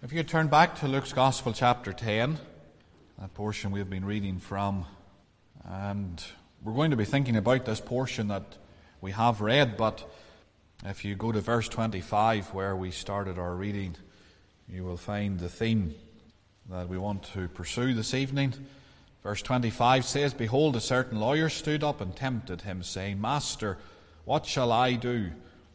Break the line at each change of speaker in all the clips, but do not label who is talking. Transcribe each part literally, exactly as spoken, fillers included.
If you turn back to Luke's Gospel chapter ten, that portion we've been reading from, and we're going to be thinking about this portion that we have read, but if you go to verse twenty-five where we started our reading, you will find the theme that we want to pursue this evening. Verse twenty-five says, "Behold, a certain lawyer stood up and tempted him, saying, Master, what shall I do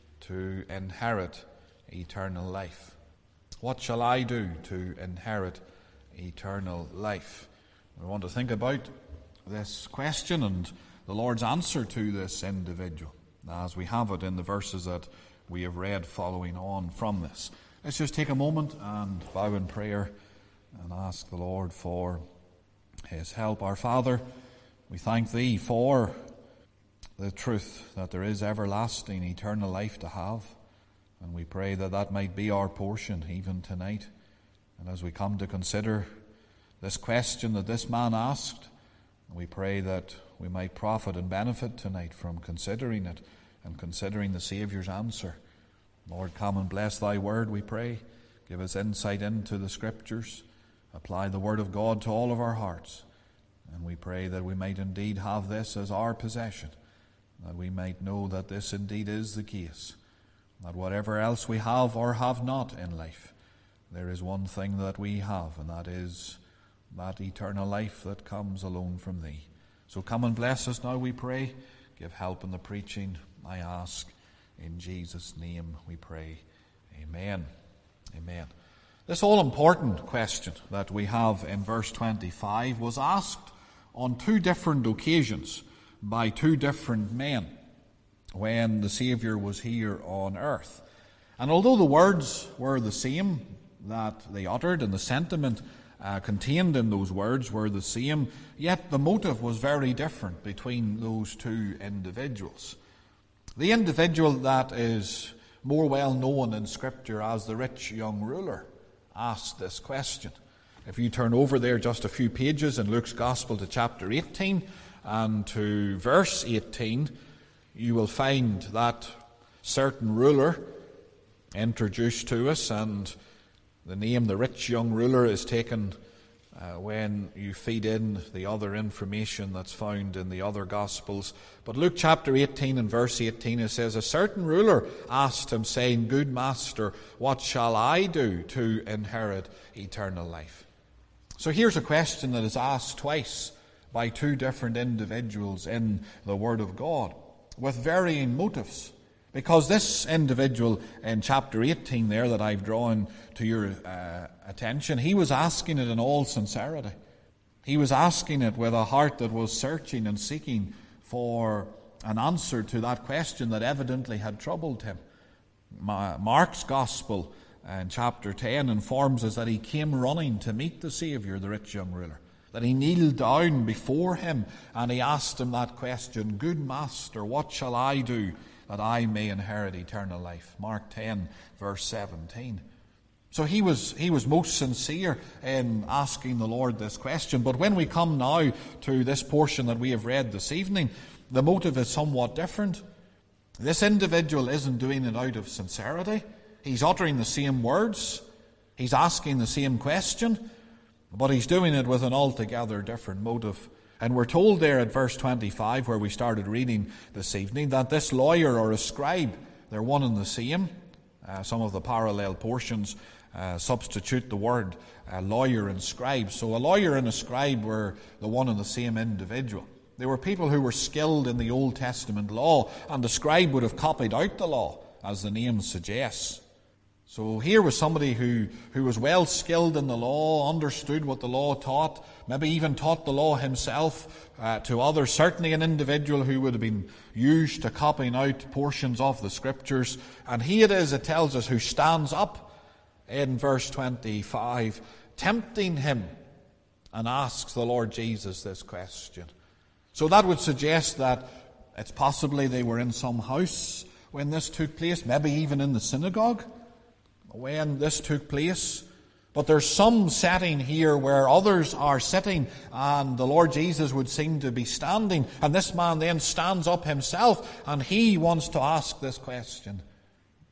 to inherit eternal life? What shall I do to inherit eternal life?" We want to think about this question and the Lord's answer to this individual, as we have it in the verses that we have read following on from this. Let's just take a moment and bow in prayer and ask the Lord for His help. Our Father, we thank Thee for the truth that there is everlasting, eternal life to have. And we pray that that might be our portion even tonight. And as we come to consider this question that this man asked, we pray that we might profit and benefit tonight from considering it and considering the Saviour's answer. Lord, come and bless Thy word, we pray. Give us insight into the Scriptures. Apply the word of God to all of our hearts. And we pray that we might indeed have this as our possession, that we might know that this indeed is the case, that whatever else we have or have not in life, there is one thing that we have, and that is that eternal life that comes alone from Thee. So come and bless us now, we pray. Give help in the preaching, I ask. In Jesus' name we pray. Amen. Amen. This all-important question that we have in verse twenty-five was asked on two different occasions by two different men when the Saviour was here on earth. And although the words were the same that they uttered and the sentiment uh, contained in those words were the same, yet the motive was very different between those two individuals. The individual that is more well known in Scripture as the rich young ruler asked this question. If you turn over there just a few pages in Luke's Gospel to chapter eighteen and to verse eighteen, you will find that certain ruler introduced to us, and the name the rich young ruler is taken uh, when you feed in the other information that's found in the other Gospels. But Luke chapter eighteen and verse eighteen, it says, "A certain ruler asked him, saying, Good master, what shall I do to inherit eternal life?" So here's a question that is asked twice by two different individuals in the Word of God, with varying motives. Because this individual in chapter eighteen there that I've drawn to your uh, attention, he was asking it in all sincerity. He was asking it with a heart that was searching and seeking for an answer to that question that evidently had troubled him. Mark's Gospel in chapter ten informs us that he came running to meet the Saviour, the rich young ruler. That he kneeled down before him and he asked him that question, Good master, what shall I do that I may inherit eternal life? Mark ten, verse seventeen. So he was he was most sincere in asking the Lord this question. But when we come now to this portion that we have read this evening, the motive is somewhat different. This individual isn't doing it out of sincerity. He's uttering the same words. He's asking the same question. But he's doing it with an altogether different motive. And we're told there at verse twenty-five, where we started reading this evening, that this lawyer or a scribe, they're one and the same. Uh, some of the parallel portions uh, substitute the word uh, lawyer and scribe. So a lawyer and a scribe were the one and the same individual. They were people who were skilled in the Old Testament law, and the scribe would have copied out the law, as the name suggests. So here was somebody who, who was well skilled in the law, understood what the law taught, maybe even taught the law himself uh, to others. Certainly an individual who would have been used to copying out portions of the Scriptures. And he it is, it tells us, who stands up in verse twenty-five, tempting him, and asks the Lord Jesus this question. So that would suggest that it's possibly they were in some house when this took place, maybe even in the synagogue when this took place. But there's some setting here where others are sitting and the Lord Jesus would seem to be standing, and this man then stands up himself and he wants to ask this question.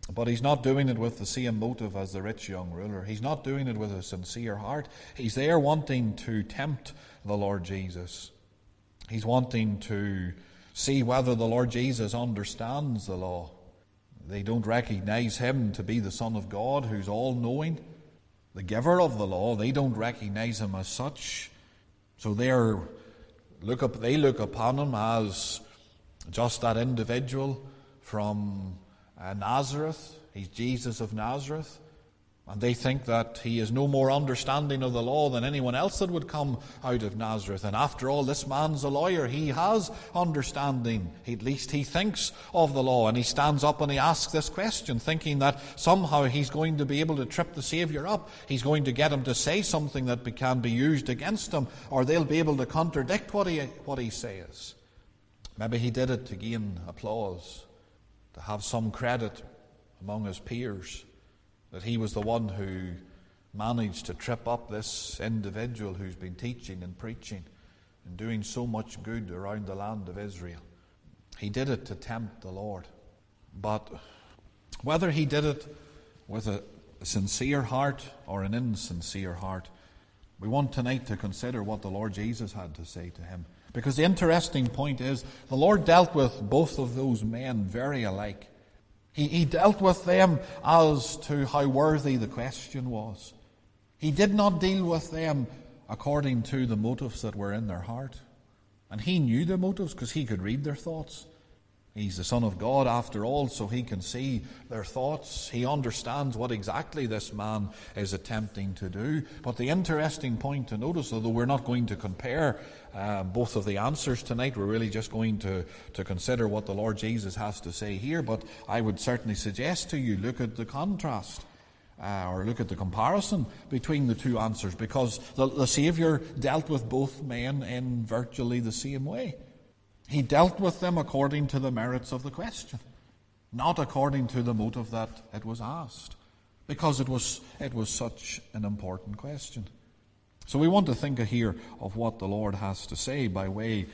But he's not doing it with the same motive as the rich young ruler. He's not doing it with a sincere heart. He's there wanting to tempt the Lord Jesus. He's wanting to see whether the Lord Jesus understands the law. They don't recognize him to be the Son of God who's all-knowing, the giver of the law. They don't recognize him as such. So they're, look up, they look upon him as just that individual from uh, Nazareth. He's Jesus of Nazareth. And they think that he has no more understanding of the law than anyone else that would come out of Nazareth. And after all, this man's a lawyer. He has understanding. At least he thinks of the law. And he stands up and he asks this question, thinking that somehow he's going to be able to trip the Savior up. He's going to get him to say something that can be used against him, or they'll be able to contradict what he, what he says. Maybe he did it to gain applause, to have some credit among his peers, that he was the one who managed to trip up this individual who's been teaching and preaching and doing so much good around the land of Israel. He did it to tempt the Lord. But whether he did it with a sincere heart or an insincere heart, we want tonight to consider what the Lord Jesus had to say to him. Because the interesting point is, the Lord dealt with both of those men very alike. He, he dealt with them as to how worthy the question was. He did not deal with them according to the motives that were in their heart. And he knew their motives because he could read their thoughts. He's the Son of God after all, so he can see their thoughts. He understands what exactly this man is attempting to do. But the interesting point to notice, although we're not going to compare uh, both of the answers tonight, we're really just going to, to consider what the Lord Jesus has to say here. But I would certainly suggest to you, look at the contrast, uh, or look at the comparison between the two answers, because the, the Saviour dealt with both men in virtually the same way. He dealt with them according to the merits of the question, not according to the motive that it was asked, because it was it was such an important question. So we want to think here of what the Lord has to say by way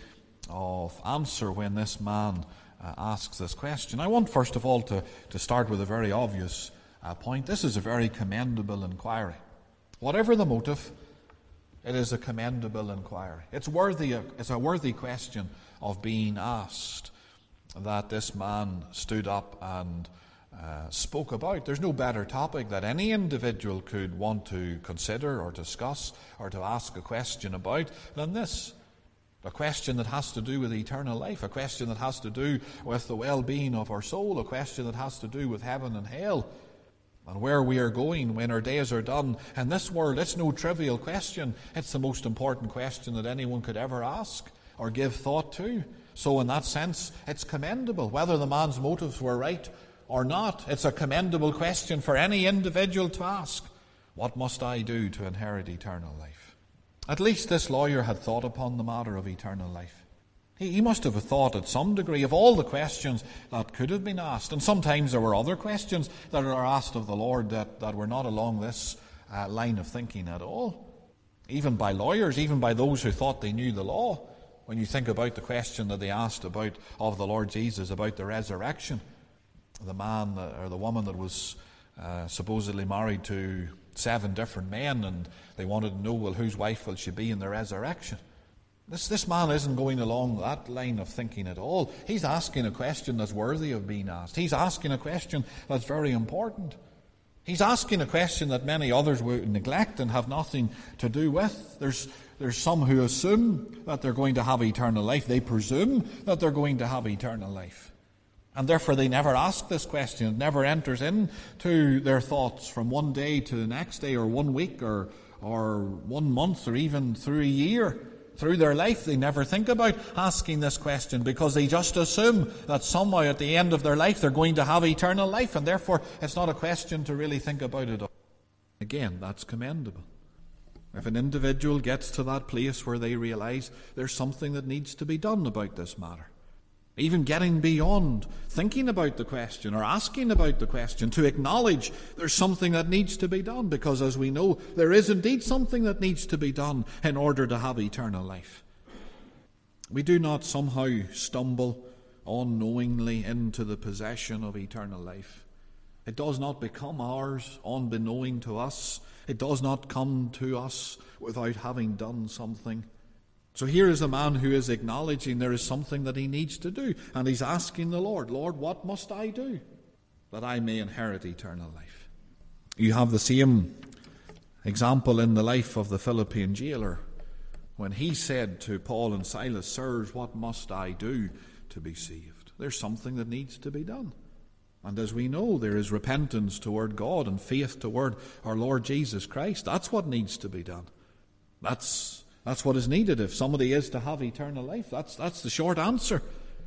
of answer when this man uh, asks this question. I want first of all to, to start with a very obvious uh, point. This is a very commendable inquiry. Whatever the motive, it is a commendable inquiry. It's worthy. It's a worthy question of being asked that this man stood up and uh, spoke about. There's no better topic that any individual could want to consider or discuss or to ask a question about than this. A question that has to do with eternal life, a question that has to do with the well-being of our soul, a question that has to do with heaven and hell, and where we are going when our days are done. In this world, it's no trivial question. It's the most important question that anyone could ever ask or give thought to. So in that sense, it's commendable. Whether the man's motives were right or not, it's a commendable question for any individual to ask. What must I do to inherit eternal life? At least this lawyer had thought upon the matter of eternal life. He, he must have thought at some degree of all the questions that could have been asked. And sometimes there were other questions that are asked of the Lord that, that were not along this uh, line of thinking at all. Even by lawyers, even by those who thought they knew the law. When you think about the question that they asked about of the Lord Jesus about the resurrection, the man that, or the woman that was uh, supposedly married to seven different men, and they wanted to know, well, whose wife will she be in the resurrection? This, this man isn't going along that line of thinking at all. He's asking a question that's worthy of being asked. He's asking a question that's very important. He's asking a question that many others would neglect and have nothing to do with. There's There's some who assume that they're going to have eternal life. They presume that they're going to have eternal life. And therefore they never ask this question. It never enters into their thoughts from one day to the next day, or one week, or, or one month, or even through a year. Through their life, they never think about asking this question, because they just assume that somehow at the end of their life they're going to have eternal life, and therefore it's not a question to really think about it. Again, that's commendable. If an individual gets to that place where they realize there's something that needs to be done about this matter, even getting beyond thinking about the question or asking about the question, to acknowledge there's something that needs to be done, because as we know, there is indeed something that needs to be done in order to have eternal life. We do not somehow stumble unknowingly into the possession of eternal life. It does not become ours unbeknown to us. It does not come to us without having done something. So here is a man who is acknowledging there is something that he needs to do. And he's asking the Lord, Lord, what must I do that I may inherit eternal life? You have the same example in the life of the Philippian jailer, when he said to Paul and Silas, Sirs, what must I do to be saved? There's something that needs to be done. And as we know, there is repentance toward God and faith toward our Lord Jesus Christ. That's what needs to be done. That's that's what is needed if somebody is to have eternal life. That's that's the short answer.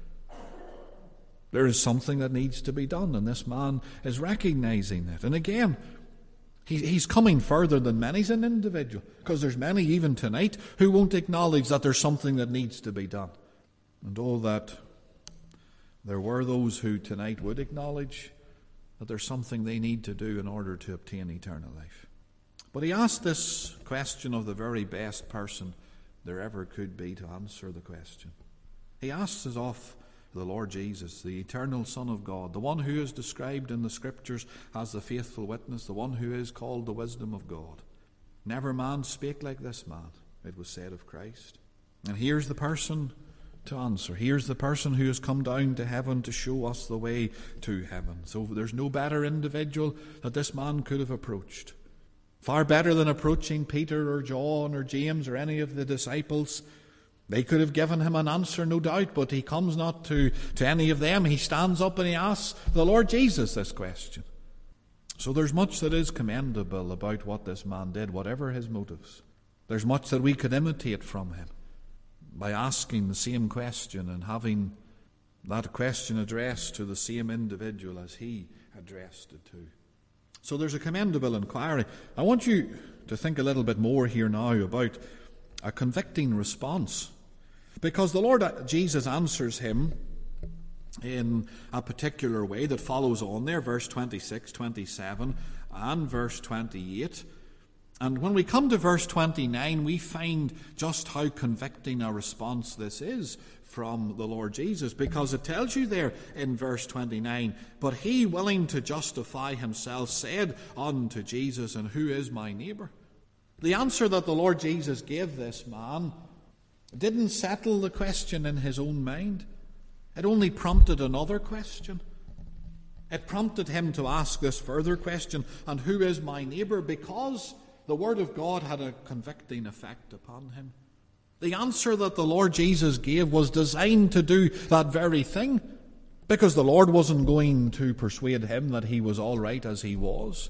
There is something that needs to be done, and this man is recognizing it. And again, he, he's coming further than many as an individual, because there's many even tonight who won't acknowledge that there's something that needs to be done. And all that there were those who tonight would acknowledge that there's something they need to do in order to obtain eternal life. But he asked this question of the very best person there ever could be to answer the question. He asks it of the Lord Jesus, the eternal Son of God, the one who is described in the Scriptures as the faithful witness, the one who is called the wisdom of God. Never man spake like this man, it was said of Christ. And here's the person to answer. Here's the person who has come down to heaven to show us the way to heaven. So there's no better individual that this man could have approached. Far better than approaching Peter or John or James or any of the disciples. They could have given him an answer, no doubt, but he comes not to, to any of them. He stands up and he asks the Lord Jesus this question. So there's much that is commendable about what this man did, whatever his motives. There's much that we could imitate from him by asking the same question and having that question addressed to the same individual as he addressed it to. So there's a commendable inquiry. I want you to think a little bit more here now about a convicting response, because the Lord Jesus answers him in a particular way that follows on there, verse twenty-six, twenty-seven and verse twenty-eight. And when we come to verse twenty-nine, we find just how convicting a response this is from the Lord Jesus, because it tells you there in verse twenty-nine, but he, willing to justify himself, said unto Jesus, and who is my neighbour? The answer that the Lord Jesus gave this man didn't settle the question in his own mind. It only prompted another question. It prompted him to ask this further question, and who is my neighbour? Because the Word of God had a convicting effect upon him. The answer that the Lord Jesus gave was designed to do that very thing, because the Lord wasn't going to persuade him that he was all right as he was,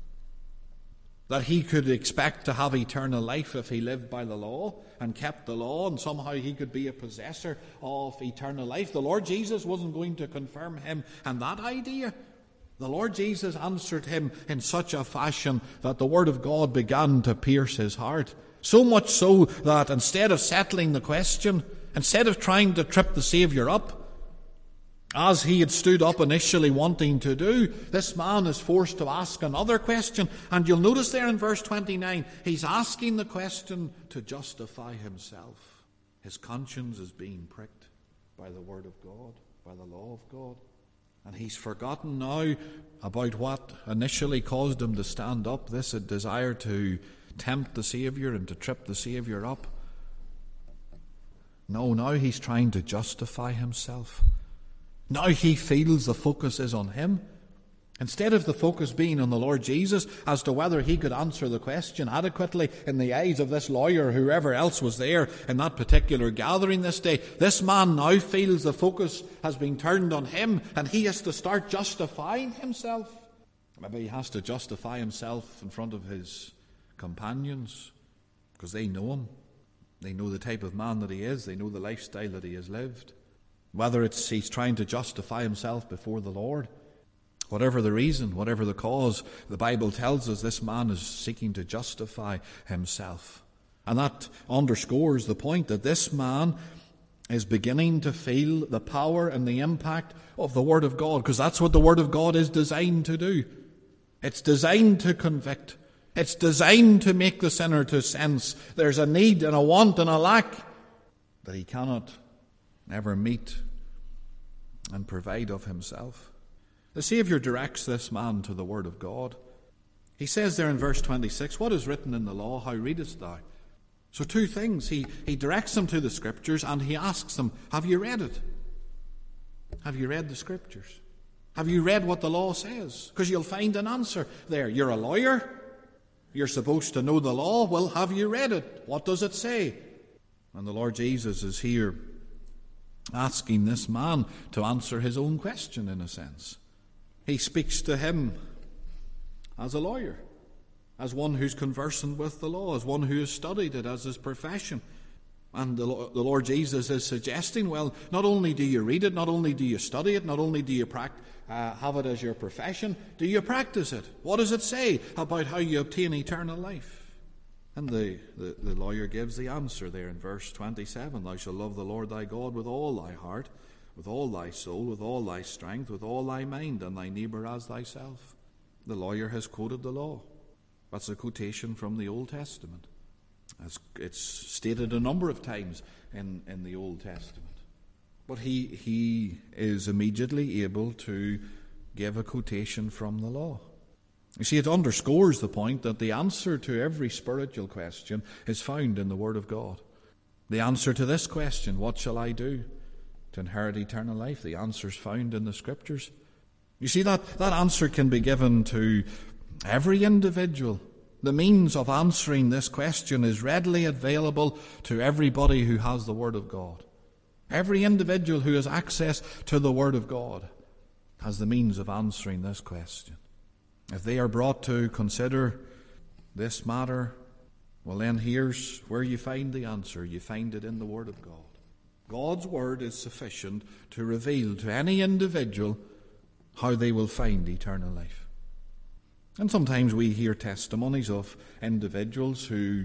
that he could expect to have eternal life if he lived by the law and kept the law, and somehow he could be a possessor of eternal life. The Lord Jesus wasn't going to confirm him in that idea. The Lord Jesus answered him in such a fashion that the Word of God began to pierce his heart. So much so that instead of settling the question, instead of trying to trip the Saviour up, as he had stood up initially wanting to do, this man is forced to ask another question. And you'll notice there in verse twenty-nine, he's asking the question to justify himself. His conscience is being pricked by the Word of God, by the law of God. And he's forgotten now about what initially caused him to stand up, this a desire to tempt the Saviour and to trip the Saviour up. No, now he's trying to justify himself. Now he feels the focus is on him. Instead of the focus being on the Lord Jesus as to whether he could answer the question adequately in the eyes of this lawyer or whoever else was there in that particular gathering this day, this man now feels the focus has been turned on him, and he has to start justifying himself. Maybe he has to justify himself in front of his companions, because they know him. They know the type of man that he is. They know the lifestyle that he has lived. Whether it's he's trying to justify himself before the Lord, whatever the reason, whatever the cause, the Bible tells us this man is seeking to justify himself. And that underscores the point that this man is beginning to feel the power and the impact of the Word of God, because that's what the Word of God is designed to do. It's designed to convict. It's designed to make the sinner to sense there's a need and a want and a lack that he cannot ever meet and provide of himself. The Saviour directs this man to the Word of God. He says there in verse twenty-six, what is written in the law, how readest thou? So two things. He, he directs them to the Scriptures, and he asks them, have you read it? Have you read the Scriptures? Have you read what the law says? Because you'll find an answer there. You're a lawyer. You're supposed to know the law. Well, have you read it? What does it say? And the Lord Jesus is here asking this man to answer his own question, in a sense. He speaks to him as a lawyer, as one who's conversant with the law, as one who has studied it as his profession. And the, the Lord Jesus is suggesting, well, not only do you read it, not only do you study it, not only do you pract- uh, have it as your profession, do you practice it? What does it say about how you obtain eternal life? And the, the, the lawyer gives the answer there in verse twenty-seven. Thou shalt love the Lord thy God with all thy heart, with all thy soul, with all thy strength, with all thy mind, and thy neighbour as thyself. The lawyer has quoted the law. That's a quotation from the Old Testament. As it's stated a number of times in, in the Old Testament. But he, he is immediately able to give a quotation from the law. You see, it underscores the point that the answer to every spiritual question is found in the Word of God. The answer to this question, what shall I do to inherit eternal life? The answer is found in the Scriptures. You see, that, that answer can be given to every individual. The means of answering this question is readily available to everybody who has the Word of God. Every individual who has access to the Word of God has the means of answering this question. If they are brought to consider this matter, well then here's where you find the answer. You find it in the Word of God. God's Word is sufficient to reveal to any individual how they will find eternal life. And sometimes we hear testimonies of individuals who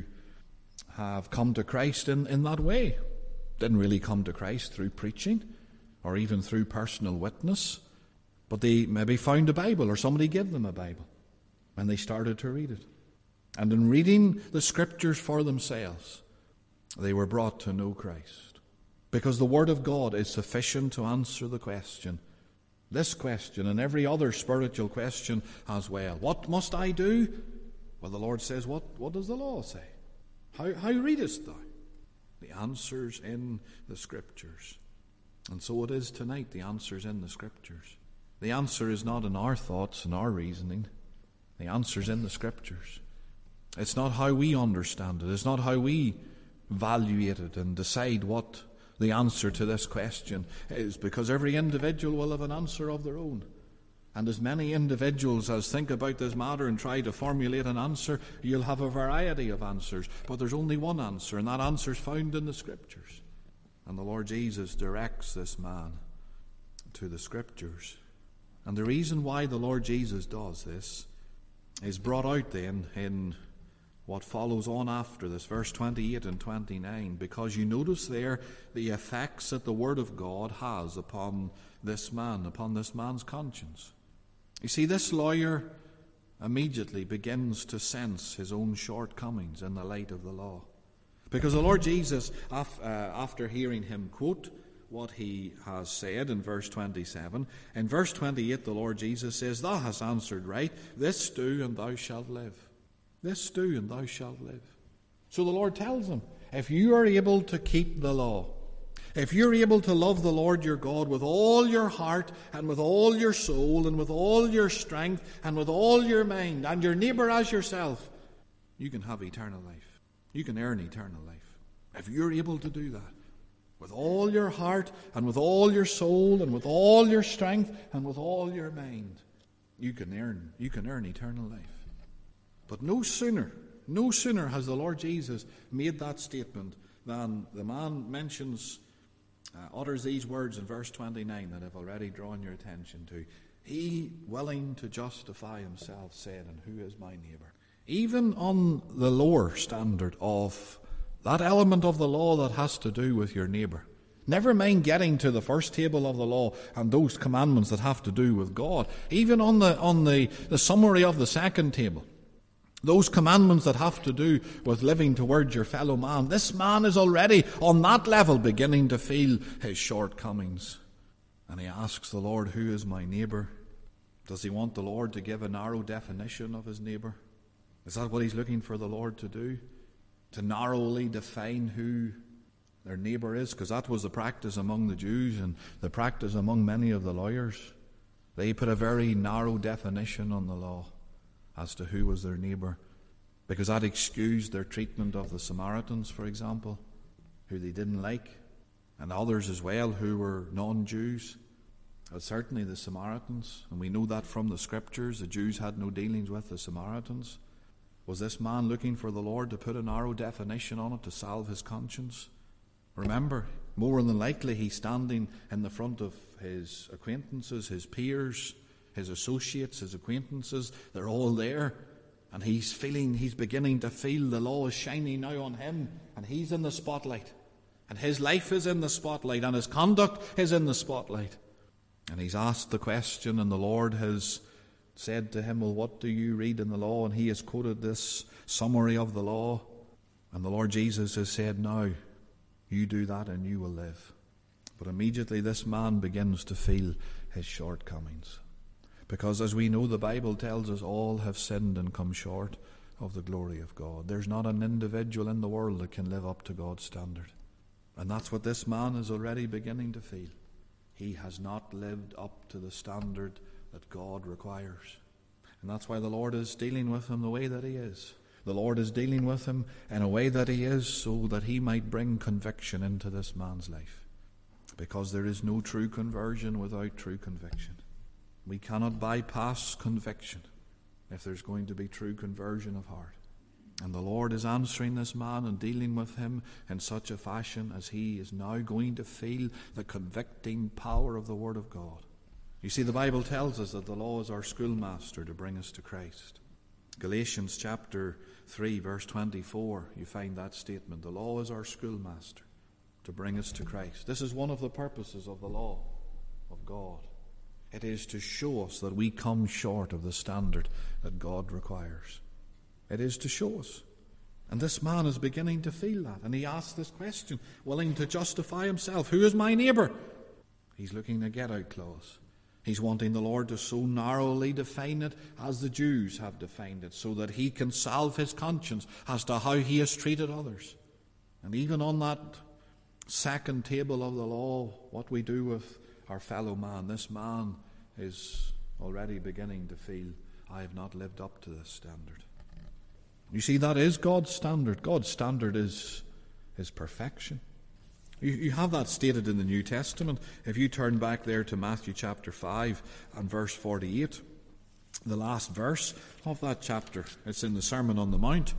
have come to Christ in, in that way. Didn't really come to Christ through preaching or even through personal witness, but they maybe found a Bible or somebody gave them a Bible and they started to read it. And in reading the Scriptures for themselves, they were brought to know Christ. Because the Word of God is sufficient to answer the question, this question and every other spiritual question as well. What must I do? Well, the Lord says, what, what does the law say? How, how readest thou? The answer's in the Scriptures. And so it is tonight, the answer's in the Scriptures. The answer is not in our thoughts and our reasoning. The answer's in the Scriptures. It's not how we understand it. It's not how we evaluate it and decide what the answer to this question is, because every individual will have an answer of their own. And as many individuals as think about this matter and try to formulate an answer, you'll have a variety of answers. But there's only one answer, and that answer is found in the Scriptures. And the Lord Jesus directs this man to the Scriptures. And the reason why the Lord Jesus does this is brought out then in what follows on after this, verse twenty-eight and twenty-nine, because you notice there the effects that the Word of God has upon this man, upon this man's conscience. You see, this lawyer immediately begins to sense his own shortcomings in the light of the law. Because the Lord Jesus, after hearing him quote what he has said in verse twenty-seven, in verse twenty-eight the Lord Jesus says, Thou hast answered right, this do and thou shalt live. This do and thou shalt live. So the Lord tells him, if you are able to keep the law, if you're able to love the Lord your God with all your heart and with all your soul and with all your strength and with all your mind and your neighbour as yourself, you can have eternal life. You can earn eternal life. If you're able to do that with all your heart and with all your soul and with all your strength and with all your mind, you can earn, you can earn eternal life. But no sooner, no sooner has the Lord Jesus made that statement than the man mentions, uh, utters these words in verse twenty-nine that I've already drawn your attention to. He, willing to justify himself, said, and who is my neighbour? Even on the lower standard of that element of the law that has to do with your neighbour. Never mind getting to the first table of the law and those commandments that have to do with God. Even on the, on the, the summary of the second table. Those commandments that have to do with living towards your fellow man. This man is already on that level beginning to feel his shortcomings. And he asks the Lord, who is my neighbour? Does he want the Lord to give a narrow definition of his neighbour? Is that what he's looking for the Lord to do? To narrowly define who their neighbour is? Because that was the practice among the Jews and the practice among many of the lawyers. They put a very narrow definition on the law as to who was their neighbour, because that excused their treatment of the Samaritans, for example, who they didn't like, and others as well who were non-Jews. But certainly the Samaritans, and we know that from the Scriptures, the Jews had no dealings with the Samaritans. Was this man looking for the Lord to put a narrow definition on it to salve his conscience? Remember, more than likely he's standing in the front of his acquaintances, his peers, his associates, his acquaintances. They're all there. And he's feeling, he's beginning to feel the law is shining now on him. And he's in the spotlight. And his life is in the spotlight. And his conduct is in the spotlight. And he's asked the question, and the Lord has said to him, well, what do you read in the law? And he has quoted this summary of the law. And the Lord Jesus has said, now, you do that and you will live. But immediately this man begins to feel his shortcomings. Because as we know, the Bible tells us all have sinned and come short of the glory of God. There's not an individual in the world that can live up to God's standard. And that's what this man is already beginning to feel. He has not lived up to the standard that God requires. And that's why the Lord is dealing with him the way that he is. The Lord is dealing with him in a way that he is, so that he might bring conviction into this man's life. Because there is no true conversion without true conviction. We cannot bypass conviction if there's going to be true conversion of heart. And the Lord is answering this man and dealing with him in such a fashion as he is now going to feel the convicting power of the Word of God. You see, the Bible tells us that the law is our schoolmaster to bring us to Christ. Galatians chapter three, verse twenty-four, you find that statement. The law is our schoolmaster to bring us to Christ. This is one of the purposes of the law of God. It is to show us that we come short of the standard that God requires. It is to show us. And this man is beginning to feel that. And he asks this question, willing to justify himself. Who is my neighbour? He's looking at a get-out clause. He's wanting the Lord to so narrowly define it as the Jews have defined it, so that he can salve his conscience as to how he has treated others. And even on that second table of the law, what we do with our fellow man, this man is already beginning to feel, I have not lived up to this standard. You see, that is God's standard. God's standard is, is perfection. You, you have that stated in the New Testament. If you turn back there to Matthew chapter five and verse forty-eight, the last verse of that chapter, it's in the Sermon on the Mount.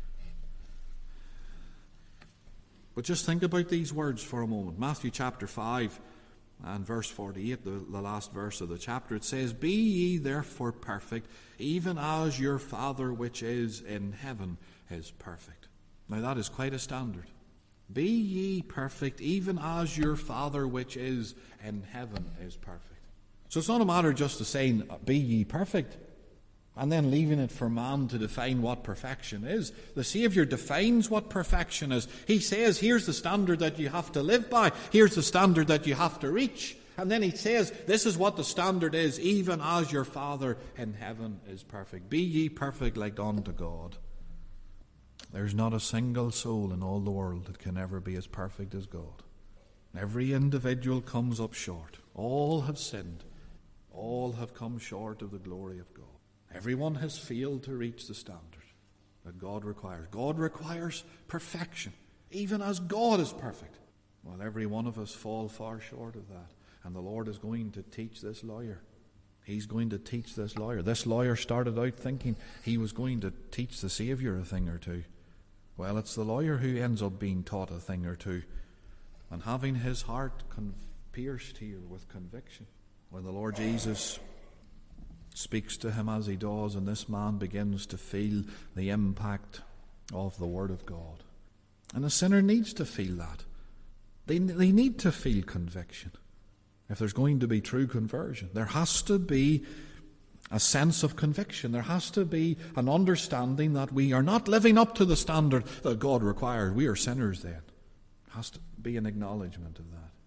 But just think about these words for a moment. Matthew chapter five and verse forty-eight, the, the last verse of the chapter, it says, Be ye therefore perfect, even as your Father which is in heaven is perfect. Now that is quite a standard. Be ye perfect, even as your Father which is in heaven is perfect. So it's not a matter just of saying, be ye perfect, and then leaving it for man to define what perfection is. The Saviour defines what perfection is. He says, here's the standard that you have to live by. Here's the standard that you have to reach. And then he says, this is what the standard is, even as your Father in heaven is perfect. Be ye perfect like unto God. There's not a single soul in all the world that can ever be as perfect as God. Every individual comes up short. All have sinned. All have come short of the glory of God. Everyone has failed to reach the standard that God requires. God requires perfection, even as God is perfect. Well, every one of us fall far short of that. And the Lord is going to teach this lawyer. He's going to teach this lawyer. This lawyer started out thinking he was going to teach the Saviour a thing or two. Well, it's the lawyer who ends up being taught a thing or two and having his heart con- pierced here with conviction. When the Lord Jesus speaks to him as he does, and this man begins to feel the impact of the Word of God. And a sinner needs to feel that. They, they need to feel conviction. If there's going to be true conversion, there has to be a sense of conviction. There has to be an understanding that we are not living up to the standard that God requires. We are sinners then. There has to be an acknowledgement of that.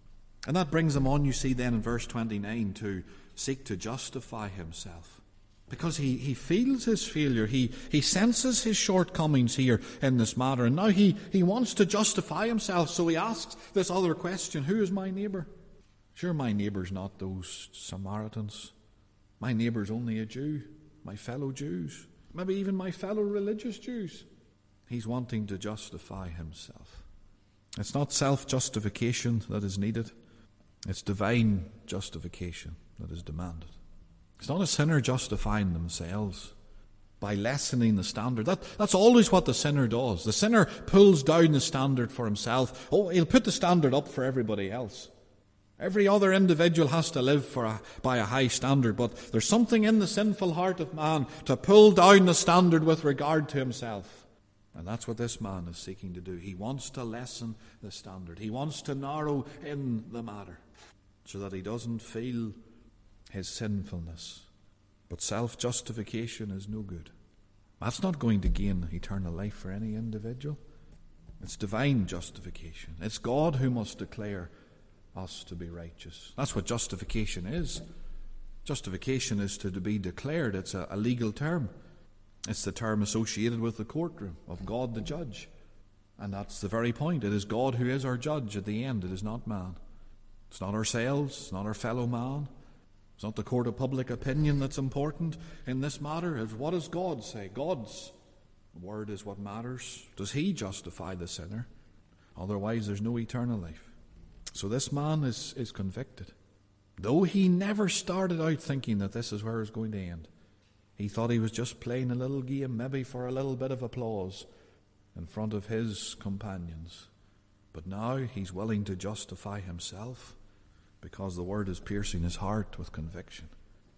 And that brings him on, you see then in verse twenty-nine, to seek to justify himself. Because he, he feels his failure. He, he senses his shortcomings here in this matter. And now he, he wants to justify himself. So he asks this other question: who is my neighbour? Sure, my neighbour's not those Samaritans. My neighbour's only a Jew. My fellow Jews. Maybe even my fellow religious Jews. He's wanting to justify himself. It's not self-justification that is needed. It's divine justification that is demanded. It's not a sinner justifying themselves by lessening the standard. That, that's always what the sinner does. The sinner pulls down the standard for himself. Oh, he'll put the standard up for everybody else. Every other individual has to live for a, by a high standard, but there's something in the sinful heart of man to pull down the standard with regard to himself. And that's what this man is seeking to do. He wants to lessen the standard. He wants to narrow in the matter so that he doesn't feel his sinfulness. But self-justification is no good. That's not going to gain eternal life for any individual. It's divine justification. It's God who must declare us to be righteous. That's what justification is. Justification is to, to be declared. It's a, a legal term. It's the term associated with the courtroom of God the judge. And that's the very point. It is God who is our judge at the end. It is not man. It's not ourselves. It's not our fellow man. It's not the court of public opinion that's important in this matter. It's what does God say? God's word is what matters. Does he justify the sinner? Otherwise there's no eternal life. So this man is, is convicted. Though he never started out thinking that this is where it's going to end. He thought he was just playing a little game, maybe for a little bit of applause in front of his companions. But now he's willing to justify himself because the word is piercing his heart with conviction.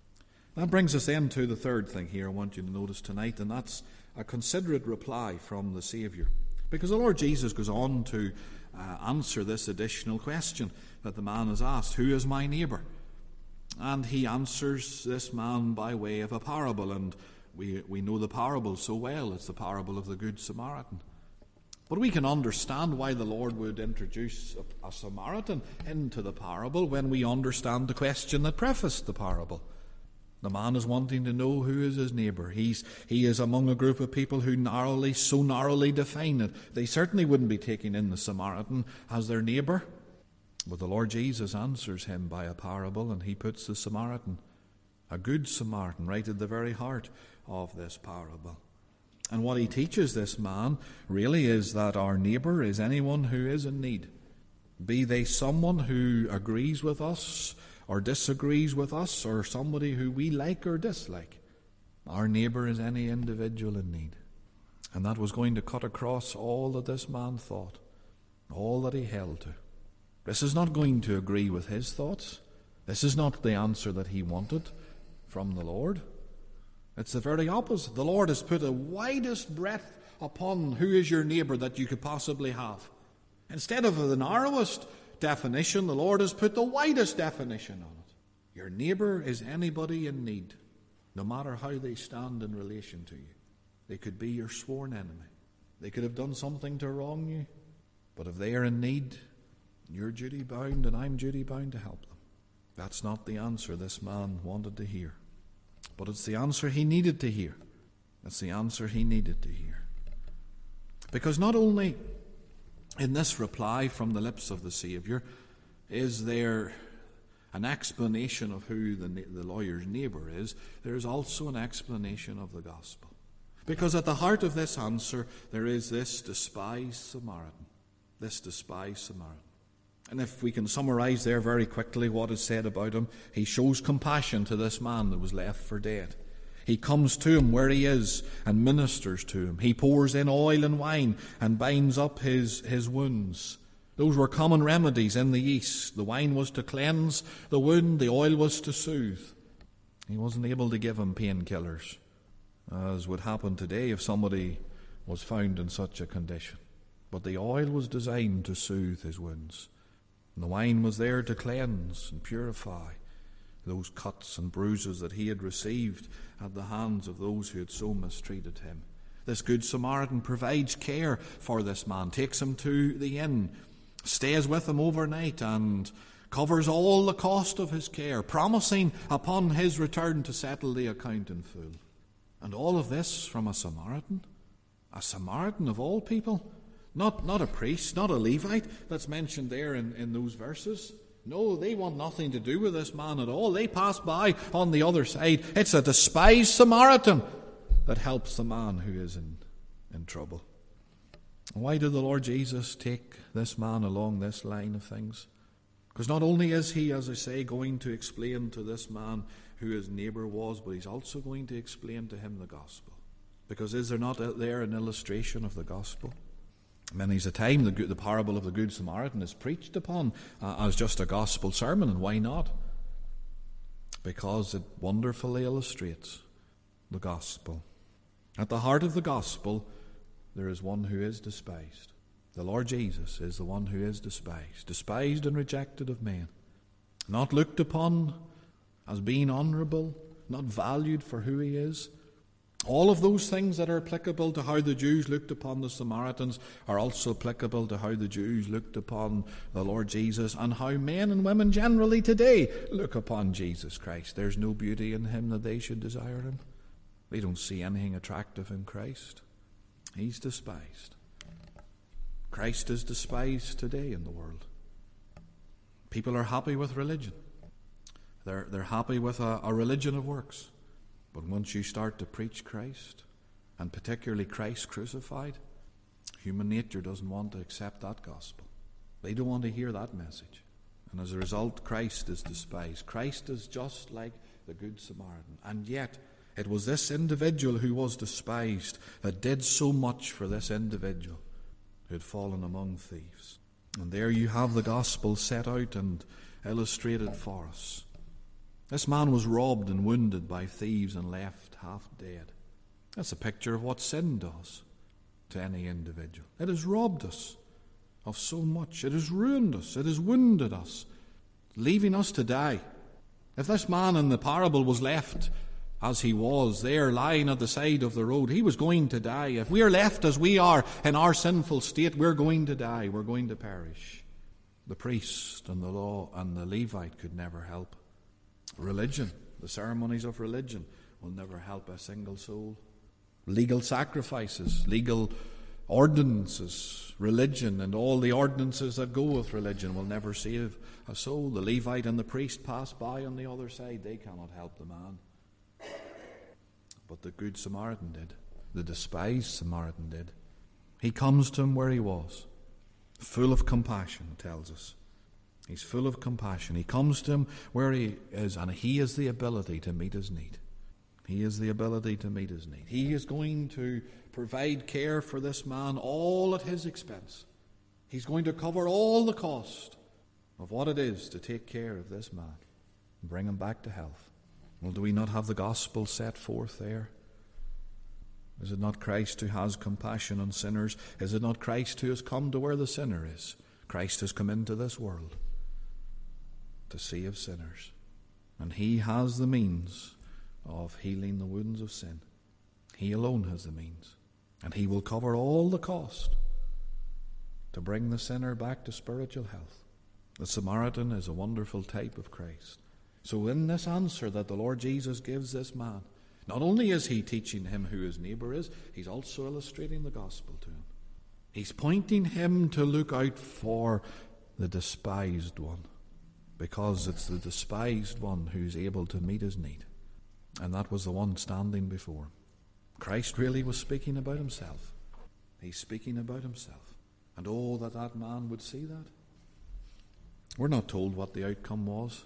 That brings us then to the third thing here I want you to notice tonight, and that's a considerate reply from the Saviour. Because the Lord Jesus goes on to uh, answer this additional question that the man has asked: who is my neighbour? And he answers this man by way of a parable, and we, we know the parable so well. It's the parable of the Good Samaritan. But we can understand why the Lord would introduce a, a Samaritan into the parable when we understand the question that prefaced the parable. The man is wanting to know who is his neighbour. He's, he is among a group of people who narrowly, so narrowly define it. They certainly wouldn't be taking in the Samaritan as their neighbour. But the Lord Jesus answers him by a parable, and he puts the Samaritan, a good Samaritan, right at the very heart of this parable. And what he teaches this man really is that our neighbour is anyone who is in need. Be they someone who agrees with us or disagrees with us, or somebody who we like or dislike. Our neighbour is any individual in need. And that was going to cut across all that this man thought, all that he held to. This is not going to agree with his thoughts. This is not the answer that he wanted from the Lord. It's the very opposite. The Lord has put the widest breadth upon who is your neighbour that you could possibly have. Instead of the narrowest definition, the Lord has put the widest definition on it. Your neighbour is anybody in need, no matter how they stand in relation to you. They could be your sworn enemy. They could have done something to wrong you, but if they are in need, you're duty bound and I'm duty bound to help them. That's not the answer this man wanted to hear. But it's the answer he needed to hear. It's the answer he needed to hear. Because not only in this reply from the lips of the Saviour is there an explanation of who the, the lawyer's neighbour is, there is also an explanation of the gospel. Because at the heart of this answer there is this despised Samaritan. This despised Samaritan. And if we can summarise there very quickly what is said about him, he shows compassion to this man that was left for dead. He comes to him where he is and ministers to him. He pours in oil and wine and binds up his, his wounds. Those were common remedies in the East. The wine was to cleanse the wound, the oil was to soothe. He wasn't able to give him painkillers, as would happen today if somebody was found in such a condition. But the oil was designed to soothe his wounds. And the wine was there to cleanse and purify those cuts and bruises that he had received at the hands of those who had so mistreated him. This good Samaritan provides care for this man, takes him to the inn, stays with him overnight, and covers all the cost of his care, promising upon his return to settle the account in full. And all of this from a Samaritan? A Samaritan of all people? Not, not a priest, not a Levite that's mentioned there in, in those verses. No, they want nothing to do with this man at all. They pass by on the other side. It's a despised Samaritan that helps the man who is in, in trouble. Why did the Lord Jesus take this man along this line of things? Because not only is he, as I say, going to explain to this man who his neighbour was, but he's also going to explain to him the gospel. Because is there not there an illustration of the gospel? Many's a time the, the parable of the Good Samaritan is preached upon uh, as just a gospel sermon, and why not? Because it wonderfully illustrates the gospel. At the heart of the gospel, there is one who is despised. The Lord Jesus is the one who is despised, despised and rejected of men, not looked upon as being honourable, not valued for who he is. All of those things that are applicable to how the Jews looked upon the Samaritans are also applicable to how the Jews looked upon the Lord Jesus, and how men and women generally today look upon Jesus Christ. There's no beauty in him that they should desire him. They don't see anything attractive in Christ. He's despised. Christ is despised today in the world. People are happy with religion. They're, they're happy with a, a religion of works. But once you start to preach Christ, and particularly Christ crucified, human nature doesn't want to accept that gospel. They don't want to hear that message. And as a result, Christ is despised. Christ is just like the Good Samaritan. And yet, it was this individual who was despised that did so much for this individual who had fallen among thieves. And there you have the gospel set out and illustrated for us. This man was robbed and wounded by thieves and left half dead. That's a picture of what sin does to any individual. It has robbed us of so much. It has ruined us. It has wounded us, leaving us to die. If this man in the parable was left as he was there lying at the side of the road, he was going to die. If we are left as we are in our sinful state, we're going to die. We're going to perish. The priest and the law and the Levite could never help. Religion, the ceremonies of religion, will never help a single soul. Legal sacrifices, legal ordinances, religion, and all the ordinances that go with religion will never save a soul. The Levite and the priest pass by on the other side. They cannot help the man. But the Good Samaritan did. The despised Samaritan did. He comes to him where he was, full of compassion, it tells us. He's full of compassion. He comes to him where he is, and he has the ability to meet his need. He has the ability to meet his need. He is going to provide care for this man all at his expense. He's going to cover all the cost of what it is to take care of this man and bring him back to health. Well, do we not have the gospel set forth there? Is it not Christ who has compassion on sinners? Is it not Christ who has come to where the sinner is? Christ has come into this world to save sinners. And he has the means of healing the wounds of sin. He alone has the means. And he will cover all the cost to bring the sinner back to spiritual health. The Samaritan is a wonderful type of Christ. So in this answer that the Lord Jesus gives this man, not only is he teaching him who his neighbour is, he's also illustrating the gospel to him. He's pointing him to look out for the despised one, because it's the despised one who's able to meet his need. And that was the one standing before him. Christ really was speaking about himself. He's speaking about himself. And oh, that that man would see that. We're not told what the outcome was.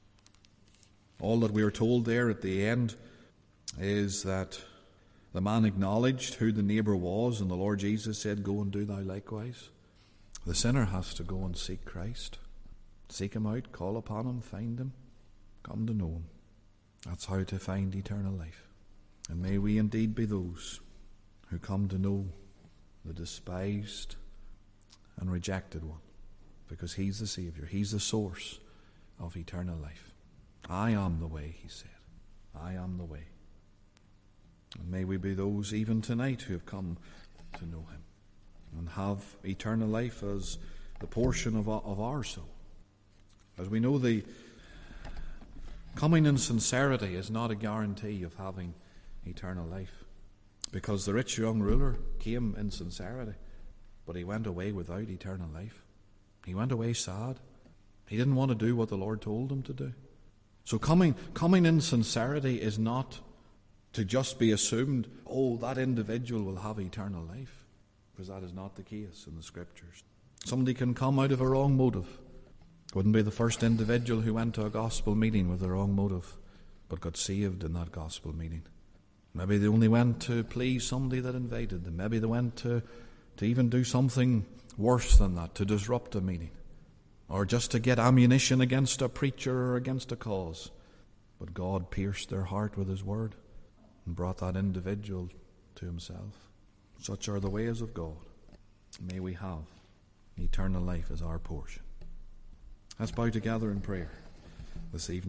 All that we are told there at the end is that the man acknowledged who the neighbour was, and the Lord Jesus said, "Go and do thou likewise." The sinner has to go and seek Christ. Seek him out, call upon him, find him, come to know him. That's how to find eternal life. And may we indeed be those who come to know the despised and rejected one, because he's the Saviour. He's the source of eternal life. I am the way, he said. I am the way. And may we be those even tonight who have come to know him and have eternal life as the portion of, of our soul. As we know, the coming in sincerity is not a guarantee of having eternal life, because the rich young ruler came in sincerity, but he went away without eternal life. He went away sad. He didn't want to do what the Lord told him to do. So coming, coming in sincerity is not to just be assumed, oh, that individual will have eternal life, because that is not the case in the Scriptures. Somebody can come out of a wrong motive. Wouldn't be the first individual who went to a gospel meeting with the wrong motive, but got saved in that gospel meeting. Maybe they only went to please somebody that invited them. Maybe they went to, to even do something worse than that, to disrupt a meeting, or just to get ammunition against a preacher or against a cause. But God pierced their heart with His word and brought that individual to Himself. Such are the ways of God. May we have eternal life as our portion. Let's bow together in prayer this evening.